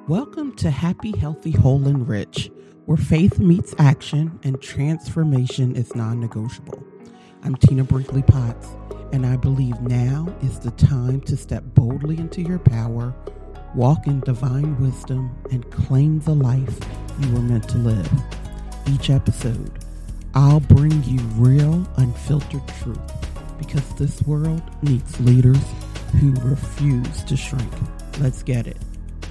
Welcome to Happy, Healthy, Whole, and Rich, where faith meets action and transformation is non-negotiable. I'm Tina Brinkley Potts, and I believe now is the time to step boldly into your power, walk in divine wisdom, and claim the life you were meant to live. Each episode, I'll bring you real, unfiltered truth, because this world needs leaders who refuse to shrink. Let's get it.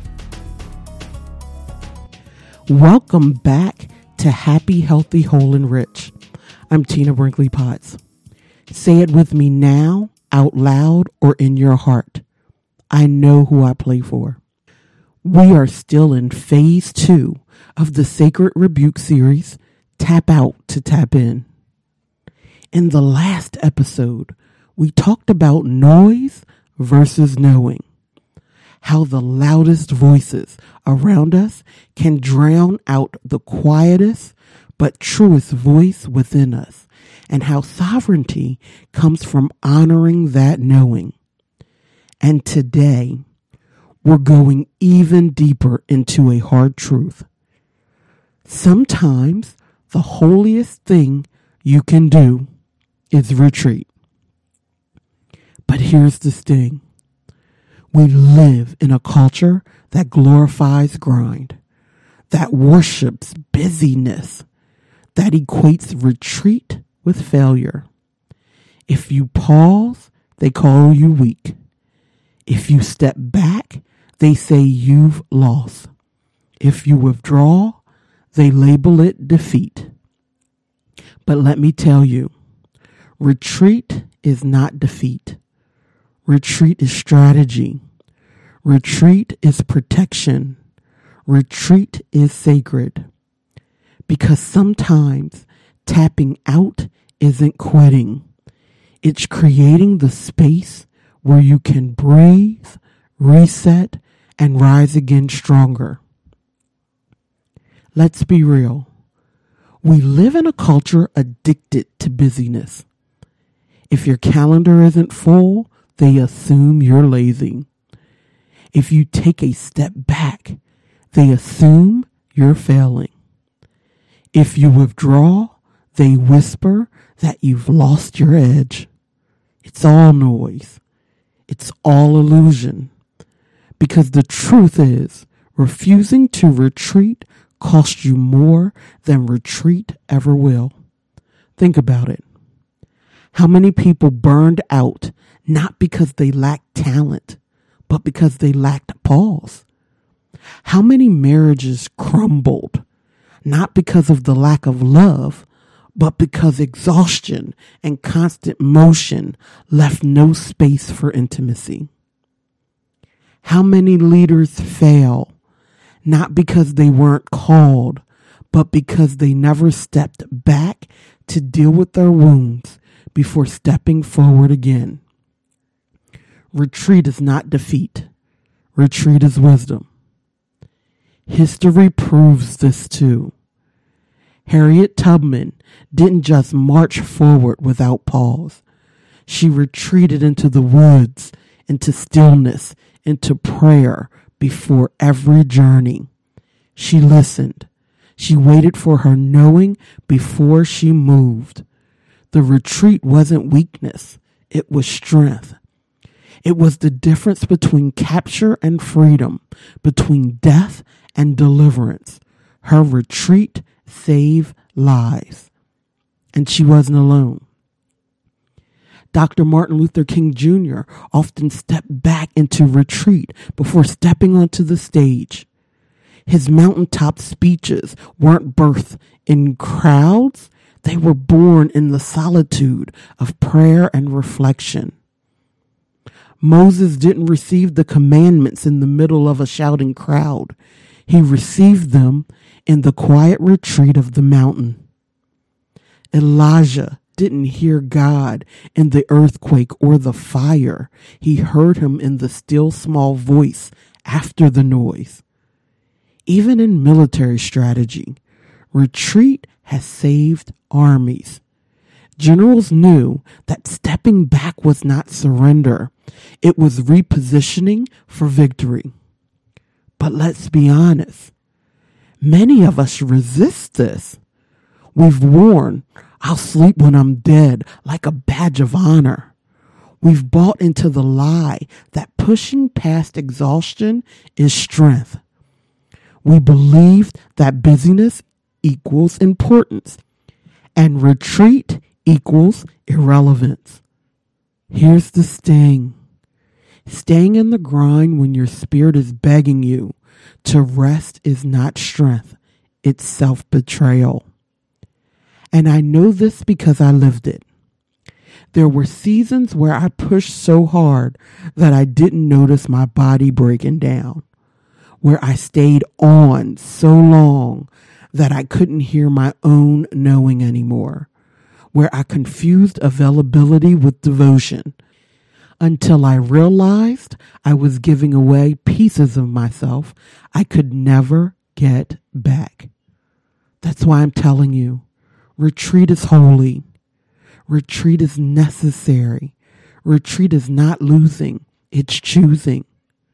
Welcome back to Happy, Healthy, Whole, and Rich. I'm Tina Brinkley Potts. Say it with me now, out loud, or in your heart. I know who I play for. We are still in phase 2 of the Sacred Rebuke series, Tap Out to Tap In. In the last episode, we talked about noise versus knowing. How the loudest voices around us can drown out the quietest but truest voice within us, and how sovereignty comes from honoring that knowing. And today, we're going even deeper into a hard truth. Sometimes the holiest thing you can do is retreat. But here's the sting. We live in a culture that glorifies grind, that worships busyness, that equates retreat with failure. If you pause, they call you weak. If you step back, they say you've lost. If you withdraw, they label it defeat. But let me tell you, retreat is not defeat. Retreat is strategy. Retreat is protection. Retreat is sacred. Because sometimes tapping out isn't quitting. It's creating the space where you can breathe, reset, and rise again stronger. Let's be real. We live in a culture addicted to busyness. If your calendar isn't full, they assume you're lazy. If you take a step back, they assume you're failing. If you withdraw, they whisper that you've lost your edge. It's all noise. It's all illusion. Because the truth is, refusing to retreat costs you more than retreat ever will. Think about it. How many people burned out not because they lacked talent, but because they lacked pause? How many marriages crumbled, not because of the lack of love, but because exhaustion and constant motion left no space for intimacy? How many leaders fail, not because they weren't called, but because they never stepped back to deal with their wounds before stepping forward again? Retreat is not defeat. Retreat is wisdom. History proves this too. Harriet Tubman didn't just march forward without pause. She retreated into the woods, into stillness, into prayer before every journey. She listened. She waited for her knowing before she moved. The retreat wasn't weakness. It was strength. It was the difference between capture and freedom, between death and deliverance. Her retreat saved lives. And she wasn't alone. Dr. Martin Luther King Jr. often stepped back into retreat before stepping onto the stage. His mountaintop speeches weren't birthed in crowds. They were born in the solitude of prayer and reflection. Moses didn't receive the commandments in the middle of a shouting crowd. He received them in the quiet retreat of the mountain. Elijah didn't hear God in the earthquake or the fire. He heard him in the still small voice after the noise. Even in military strategy, retreat has saved armies. Generals knew that stepping back was not surrender. It was repositioning for victory. But let's be honest. Many of us resist this. We've worn, "I'll sleep when I'm dead," like a badge of honor. We've bought into the lie that pushing past exhaustion is strength. We believed that busyness equals importance and retreat equals irrelevance. Here's the sting. Staying in the grind when your spirit is begging you to rest is not strength, it's self-betrayal. And I know this because I lived it. There were seasons where I pushed so hard that I didn't notice my body breaking down, where I stayed on so long that I couldn't hear my own knowing anymore, where I confused availability with devotion, until I realized I was giving away pieces of myself I could never get back. That's why I'm telling you, retreat is holy. Retreat is necessary. Retreat is not losing, it's choosing.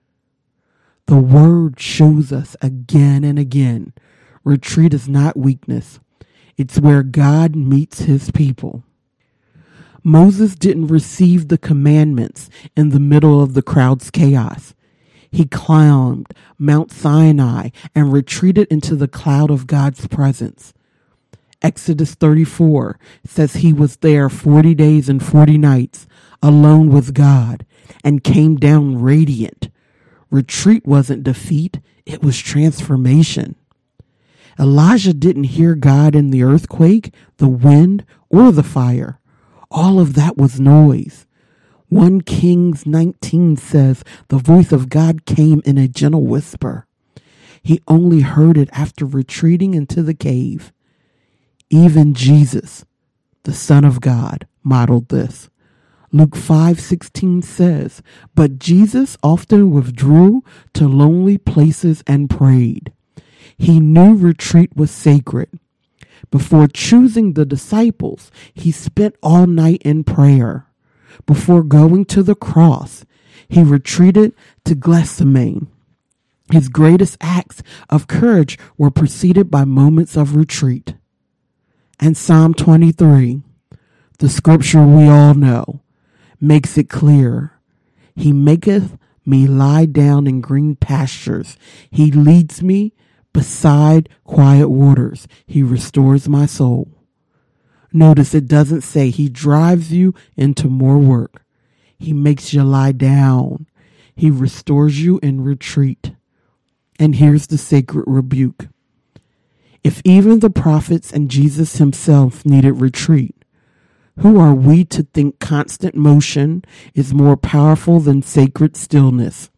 The word shows us again and again, retreat is not weakness. It's where God meets his people. Moses didn't receive the commandments in the middle of the crowd's chaos. He climbed Mount Sinai and retreated into the cloud of God's presence. Exodus 34 says he was there 40 days and 40 nights alone with God and came down radiant. Retreat wasn't defeat, it was transformation. Elijah didn't hear God in the earthquake, the wind, or the fire. All of that was noise. 1 Kings 19 says the voice of God came in a gentle whisper. He only heard it after retreating into the cave. Even Jesus, the Son of God, modeled this. Luke 5:16 says, "But Jesus often withdrew to lonely places and prayed." He knew retreat was sacred. Before choosing the disciples, he spent all night in prayer. Before going to the cross, he retreated to Gethsemane. His greatest acts of courage were preceded by moments of retreat. And Psalm 23, the scripture we all know, makes it clear. He maketh me lie down in green pastures. He leads me beside quiet waters. He restores my soul. Notice it doesn't say he drives you into more work. He makes you lie down. He restores you in retreat. And here's the sacred rebuke. If even the prophets and Jesus himself needed retreat, who are we to think constant motion is more powerful than sacred stillness?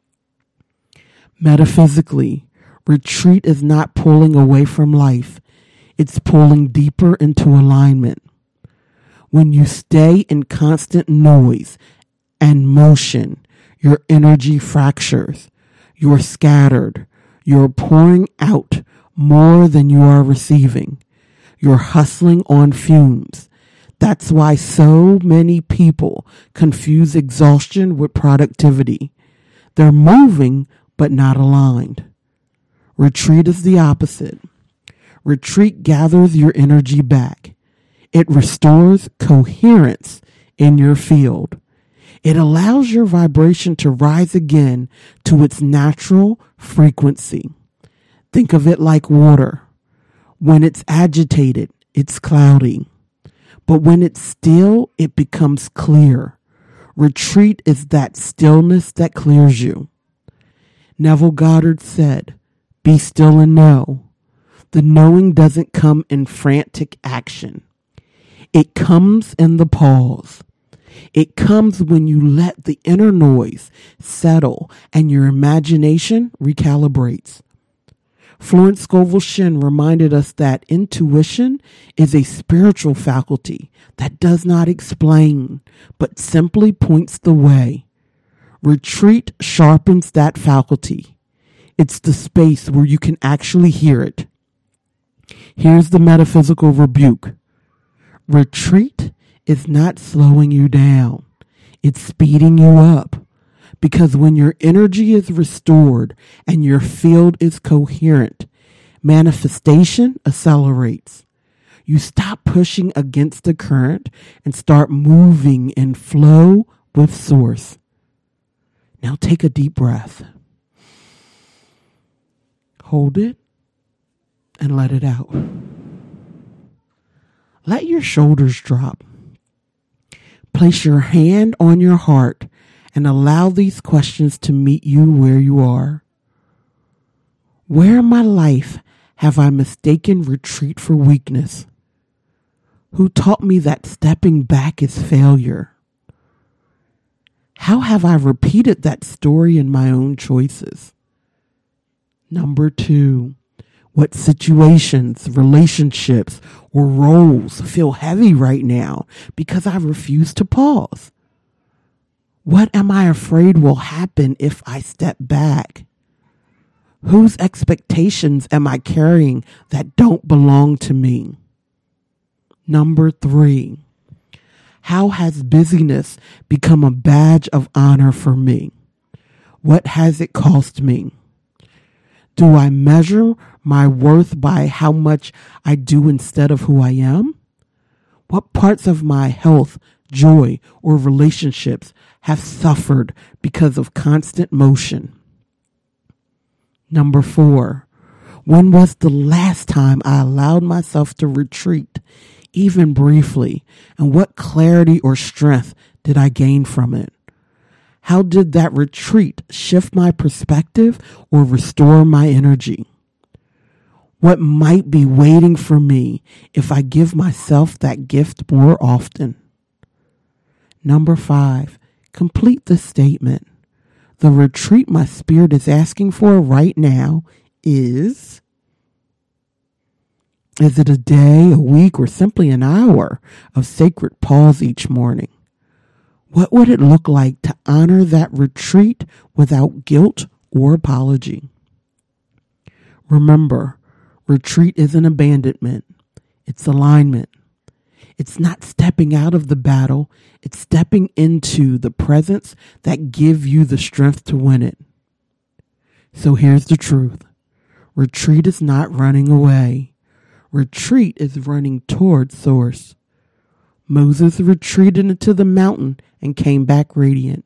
Metaphysically, retreat is not pulling away from life. It's pulling deeper into alignment. When you stay in constant noise and motion, your energy fractures. You're scattered. You're pouring out more than you are receiving. You're hustling on fumes. That's why so many people confuse exhaustion with productivity. They're moving, but not aligned. Retreat is the opposite. Retreat gathers your energy back. It restores coherence in your field. It allows your vibration to rise again to its natural frequency. Think of it like water. When it's agitated, it's cloudy. But when it's still, it becomes clear. Retreat is that stillness that clears you. Neville Goddard said, "Be still and know." The knowing doesn't come in frantic action. It comes in the pause. It comes when you let the inner noise settle and your imagination recalibrates. Florence Scovel Shinn reminded us that intuition is a spiritual faculty that does not explain, but simply points the way. Retreat sharpens that faculty. It's the space where you can actually hear it. Here's the metaphysical rebuke. Retreat is not slowing you down. It's speeding you up. Because when your energy is restored and your field is coherent, manifestation accelerates. You stop pushing against the current and start moving in flow with source. Now take a deep breath. Hold it and let it out. Let your shoulders drop. Place your hand on your heart and allow these questions to meet you where you are. Where in my life have I mistaken retreat for weakness? Who taught me that stepping back is failure? How have I repeated that story in my own choices? Number 2, what situations, relationships, or roles feel heavy right now because I refuse to pause? What am I afraid will happen if I step back? Whose expectations am I carrying that don't belong to me? Number 3, how has busyness become a badge of honor for me? What has it cost me? Do I measure my worth by how much I do instead of who I am? What parts of my health, joy, or relationships have suffered because of constant motion? Number 4, when was the last time I allowed myself to retreat, even briefly, and what clarity or strength did I gain from it? How did that retreat shift my perspective or restore my energy? What might be waiting for me if I give myself that gift more often? Number 5, complete the statement. The retreat my spirit is asking for right now is it a day, a week, or simply an hour of sacred pause each morning? What would it look like to honor that retreat without guilt or apology? Remember, retreat isn't abandonment. It's alignment. It's not stepping out of the battle. It's stepping into the presence that gives you the strength to win it. So here's the truth. Retreat is not running away. Retreat is running toward source. Moses retreated into the mountain and came back radiant.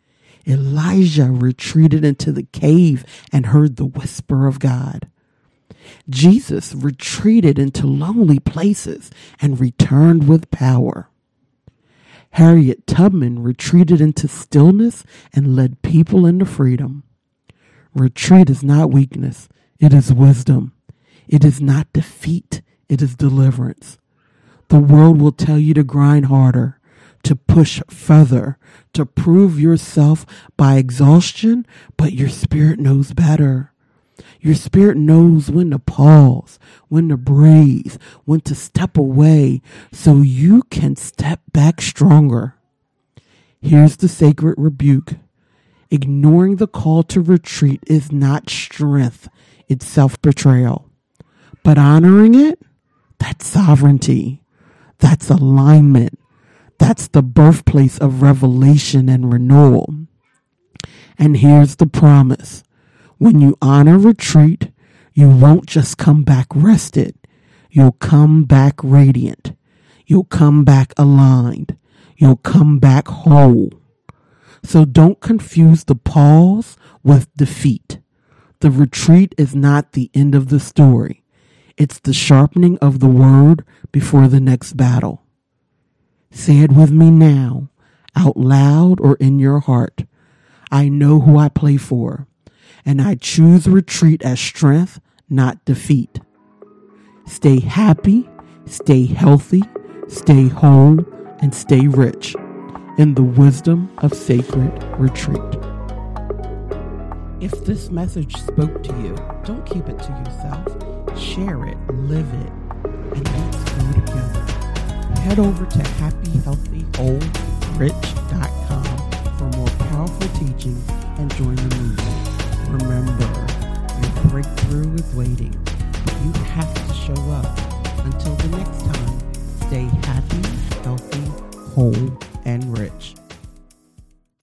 Elijah retreated into the cave and heard the whisper of God. Jesus retreated into lonely places and returned with power. Harriet Tubman retreated into stillness and led people into freedom. Retreat is not weakness. It is wisdom. It is not defeat. It is deliverance. The world will tell you to grind harder, to push further, to prove yourself by exhaustion, but your spirit knows better. Your spirit knows when to pause, when to breathe, when to step away so you can step back stronger. Here's the sacred rebuke. Ignoring the call to retreat is not strength, it's self-betrayal. But honoring it, that's sovereignty. That's alignment. That's the birthplace of revelation and renewal. And here's the promise. When you honor retreat, you won't just come back rested. You'll come back radiant. You'll come back aligned. You'll come back whole. So don't confuse the pause with defeat. The retreat is not the end of the story. It's the sharpening of the word before the next battle. Say it with me now, out loud or in your heart. I know who I play for, and I choose retreat as strength, not defeat. Stay happy, stay healthy, stay whole, and stay rich in the wisdom of sacred retreat. If this message spoke to you, don't keep it to yourself. Share it, live it, and let's grow together. Head over to happyhealthywholerich.com for more powerful teachings and join the movement. Remember, your breakthrough is waiting, but you have to show up. Until the next time, stay happy, healthy, whole, and rich.